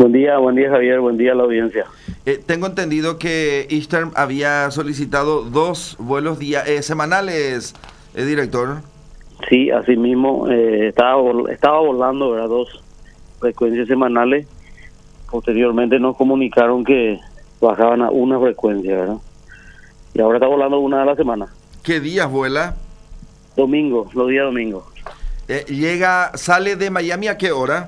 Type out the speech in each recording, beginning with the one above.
Buen día Javier, buen día a la audiencia. Tengo entendido que Eastern había solicitado 2 vuelos semanales, director. Sí, así mismo, estaba volando, ¿verdad? 2 frecuencias semanales. Posteriormente nos comunicaron que bajaban a una frecuencia, ¿verdad? Y ahora está volando una a la semana. ¿Qué días vuela? Domingo, los días domingos. ¿Sale de Miami a qué hora?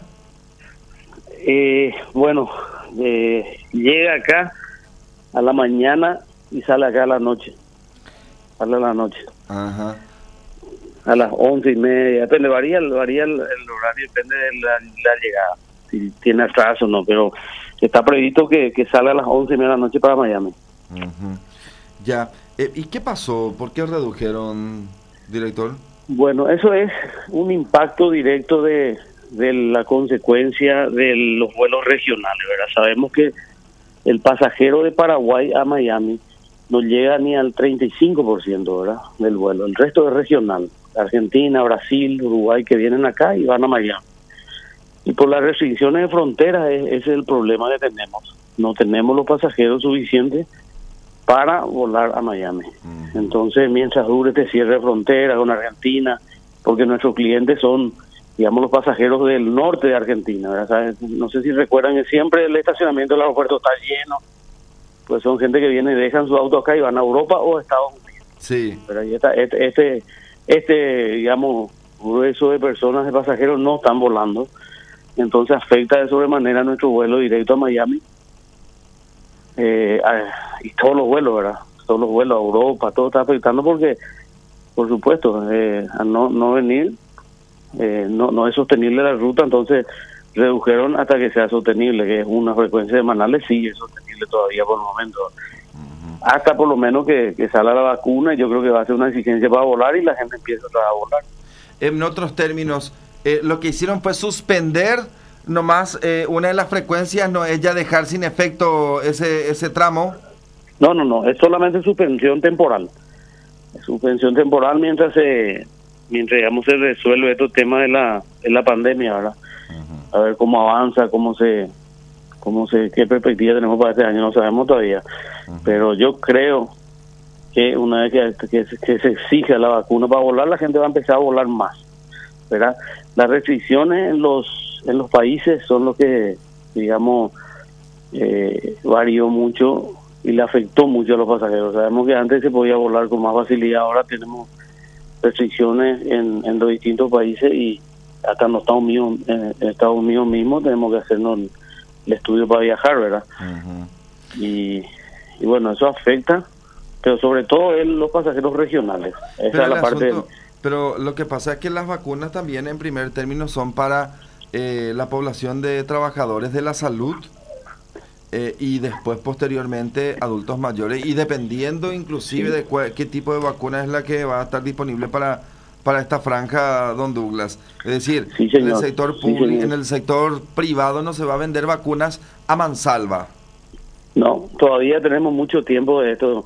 Llega acá a la mañana y sale acá a la noche. Sale a la noche. Ajá. A las 11:30. Depende, varía el horario, depende de la llegada. Si tiene atraso o no, pero está previsto que salga a las 11:30 de la noche para Miami. Uh-huh. Ya. ¿Y qué pasó? ¿Por qué redujeron, director? Bueno, eso es un impacto directo de la consecuencia de los vuelos regionales, ¿verdad? Sabemos que el pasajero de Paraguay a Miami no llega ni al 35%, ¿verdad? Del vuelo. El resto es regional. Argentina, Brasil, Uruguay, que vienen acá y van a Miami. Y por las restricciones de frontera, ese es el problema que tenemos. No tenemos los pasajeros suficientes para volar a Miami. Entonces, mientras dure este cierre de frontera con Argentina, porque nuestros clientes son, digamos, los pasajeros del norte de Argentina, ¿verdad? ¿Sabes? No sé si recuerdan que siempre el estacionamiento del aeropuerto está lleno, pues son gente que viene y dejan su auto acá y van a Europa o a Estados Unidos. Sí. Pero ahí está, digamos, grueso de personas, de pasajeros no están volando, entonces afecta de sobremanera nuestro vuelo directo a Miami, y todos los vuelos, ¿verdad? Todos los vuelos a Europa, todo está afectando porque, por supuesto, al no venir, no es sostenible la ruta, entonces redujeron hasta que sea sostenible, que es una frecuencia semanal, sí es sostenible todavía por el momento. Hasta por lo menos que salga la vacuna, y yo creo que va a ser una exigencia para volar y la gente empieza a volar. En otros términos, lo que hicieron fue suspender nomás una de las frecuencias, no es ya dejar sin efecto ese tramo. No, es solamente suspensión temporal. Suspensión temporal mientras digamos se resuelve estos temas de la pandemia, ¿verdad? A ver cómo avanza, qué perspectiva tenemos para este año, no sabemos todavía. Pero yo creo que una vez que se exija la vacuna para volar, la gente va a empezar a volar más, ¿verdad? Las restricciones en los países son lo que, digamos, varió mucho y le afectó mucho a los pasajeros. Sabemos que antes se podía volar con más facilidad, ahora tenemos restricciones en los distintos países y hasta en Estados Unidos mismo tenemos que hacernos el estudio para viajar, ¿verdad? Y bueno, eso afecta, pero sobre todo los pasajeros regionales. Esa es la parte. Pero lo que pasa es que las vacunas también en primer término son para la población de trabajadores de la salud y después posteriormente adultos mayores, y dependiendo inclusive de qué tipo de vacuna es la que va a estar disponible para esta franja, don Douglas. Es decir, sí, en el sector público, en el sector privado no se va a vender vacunas a mansalva. No, todavía tenemos mucho tiempo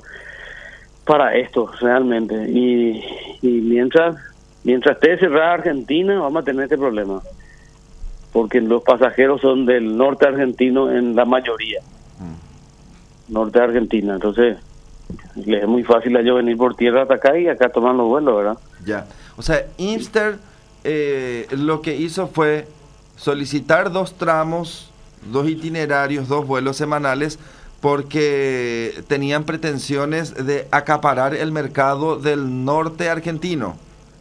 para esto realmente, y mientras esté cerrada Argentina vamos a tener este problema, porque los pasajeros son del norte argentino en la mayoría, norte de Argentina, entonces les es muy fácil a ellos venir por tierra hasta acá y acá toman los vuelos, ¿verdad? Ya, o sea, Eastern lo que hizo fue solicitar 2 tramos, 2 itinerarios, 2 vuelos semanales, porque tenían pretensiones de acaparar el mercado del norte argentino.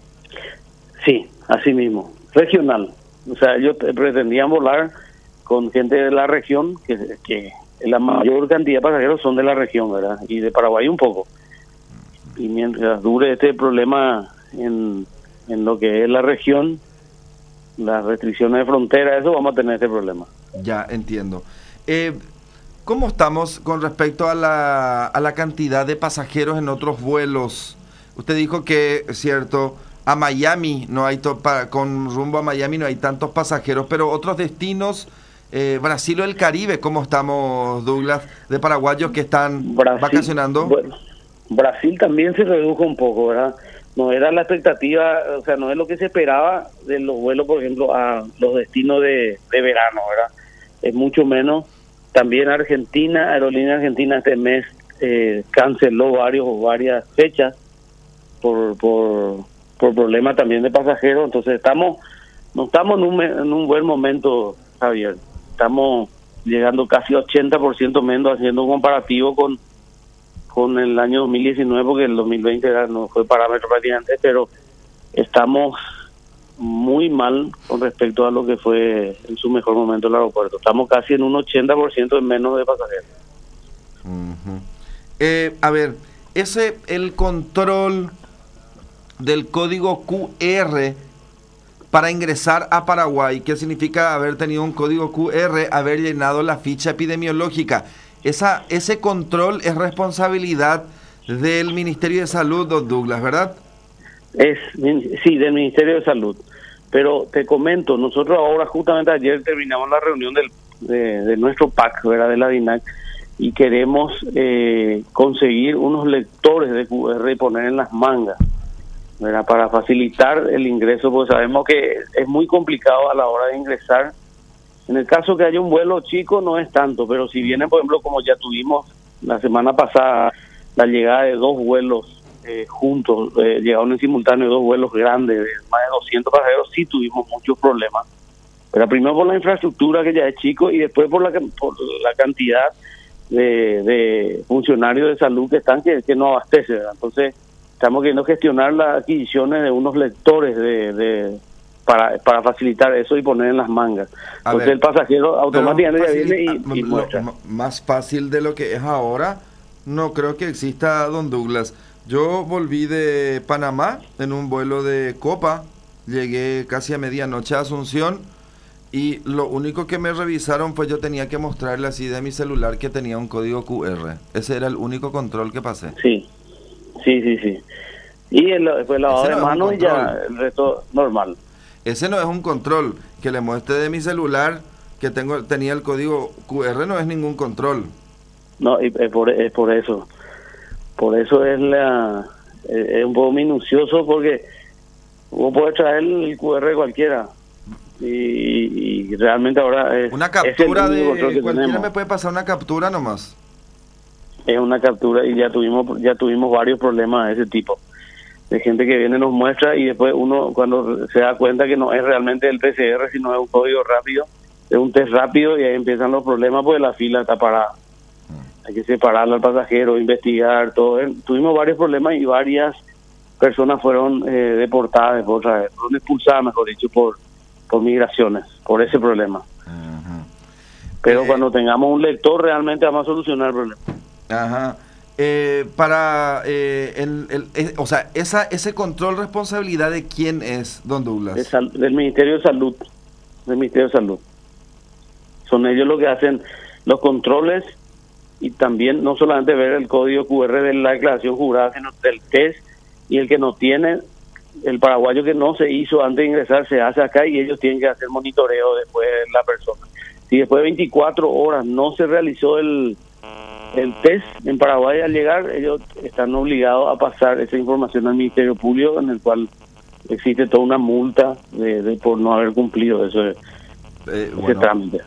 Sí, así mismo, regional. O sea, ellos pretendían volar con gente de la región, que la mayor cantidad de pasajeros son de la región, ¿verdad? Y de Paraguay un poco. Y mientras dure este problema en lo que es la región, las restricciones de frontera, eso vamos a tener este problema. Ya, entiendo. ¿Cómo estamos con respecto a la cantidad de pasajeros en otros vuelos? Usted dijo que, es cierto, a Miami no hay con rumbo a Miami no hay tantos pasajeros, pero otros destinos, Brasil o el Caribe, ¿cómo estamos, Douglas, de paraguayos que están vacacionando? Bueno, Brasil también se redujo un poco, ¿verdad? No era la expectativa, o sea, no es lo que se esperaba de los vuelos, por ejemplo, a los destinos de verano, ¿verdad? es mucho menos. También Aerolínea Argentina este mes canceló varias fechas por problemas también de pasajeros. Entonces no estamos en un buen momento, Javier. Estamos llegando casi 80% menos, haciendo un comparativo con el año 2019, porque el 2020 no fue parámetro prácticamente, pero estamos muy mal con respecto a lo que fue en su mejor momento el aeropuerto. Estamos casi en un 80% menos de pasajeros. A ver, el control del código QR para ingresar a Paraguay, ¿qué significa haber tenido un código QR, haber llenado la ficha epidemiológica? Ese control es responsabilidad del Ministerio de Salud, don Douglas, ¿verdad? Sí, del Ministerio de Salud. Pero te comento, nosotros ahora, justamente ayer terminamos la reunión de nuestro PAC, ¿verdad?, de la DINAC, y queremos conseguir unos lectores de QR y poner en las mangas, ¿verdad?, para facilitar el ingreso, porque sabemos que es muy complicado a la hora de ingresar. En el caso que haya un vuelo chico no es tanto, pero si viene, por ejemplo, como ya tuvimos la semana pasada, la llegada de 2 vuelos juntos, llegaron en simultáneo 2 vuelos grandes, de más de 200 pasajeros, sí tuvimos muchos problemas. Pero primero por la infraestructura, que ya es chico, y después por la cantidad de funcionarios de salud que están, que no abastece, ¿verdad? Entonces estamos queriendo gestionar las adquisiciones de unos lectores para facilitar eso y poner en las mangas. Entonces el pasajero automáticamente ya viene y muestra. Más fácil de lo que es ahora, no creo que exista, don Douglas. Yo volví de Panamá en un vuelo de Copa, llegué casi a medianoche a Asunción, y lo único que me revisaron fue yo tenía que mostrarle así de mi celular que tenía un código QR. Ese era el único control que pasé. Sí. Y después lavado de manos y ya el resto normal. Ese no es un control. Que le muestre de mi celular que tenía el código QR no es ningún control. No, y es por eso. Por eso es un poco minucioso, porque uno puede traer el QR cualquiera. Y realmente ahora es una captura de cualquiera tenemos. Me puede pasar una captura nomás. Es una captura, y ya tuvimos varios problemas de ese tipo, de gente que viene, nos muestra, y después uno, cuando se da cuenta que no es realmente el PCR, sino es un código rápido, es un test rápido, y ahí empiezan los problemas, porque la fila está parada. Hay que separar al pasajero, investigar, todo. Tuvimos varios problemas y varias personas fueron deportadas, fueron expulsadas, mejor dicho, por migraciones, por ese problema. Pero cuando tengamos un lector, realmente vamos a solucionar el problema. Ajá. O sea, ese control, ¿responsabilidad de quién es, don Douglas? Del Ministerio de Salud. Del Ministerio de Salud. Son ellos los que hacen los controles, y también no solamente ver el código QR de la declaración jurada, sino del test, y el que no tiene, el paraguayo que no se hizo antes de ingresar, se hace acá, y ellos tienen que hacer monitoreo después de la persona. Si después de 24 horas no se realizó el test en Paraguay, al llegar, ellos están obligados a pasar esa información al Ministerio Público, en el cual existe toda una multa por no haber cumplido ese trámite.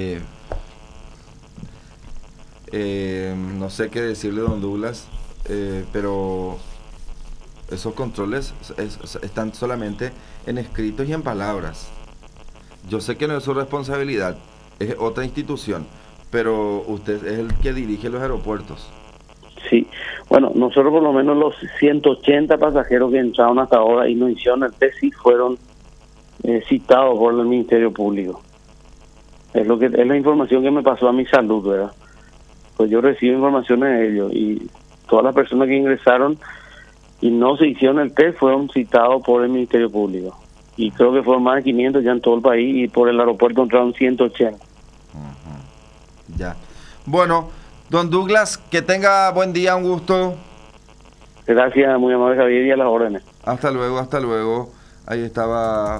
No sé qué decirle, don Douglas, pero esos controles están solamente en escritos y en palabras. Yo sé que no es su responsabilidad, es otra institución, pero usted es el que dirige los aeropuertos. Sí, bueno, nosotros por lo menos los 180 pasajeros que entraron hasta ahora y no hicieron el test, sí fueron citados por el Ministerio Público. Es la información que me pasó a mi salud, ¿verdad? Pues yo recibo informaciones de ellos, y todas las personas que ingresaron y no se hicieron el test fueron citados por el Ministerio Público. Y creo que fueron más de 500 ya en todo el país, y por el aeropuerto entraron 180. Ya. Bueno, don Douglas, que tenga buen día, un gusto. Gracias, muy amable, Javier, y a las órdenes. Hasta luego. Ahí estaba